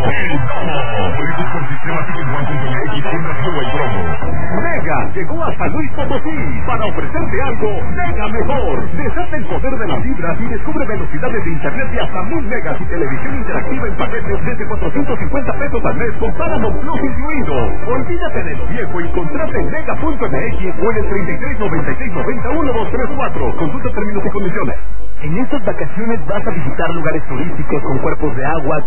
el promo. Boletos por sistema Ticket.mx, tiendas Globo el promo. Mega llegó a San Luis Potosí para ofrecerte algo mega mejor. Desata el poder de las fibras y descubre velocidades de internet de hasta 1000 megas y televisión interactiva en paquetes desde 450 pesos al mes con Paramount Plus incluido. Olvídate de lo viejo y contrata en Mega.mx o en el 33 96 90 1234. Consulta términos y condiciones. En estas vacaciones vas a visitar lugares turísticos con cuerpos de agua,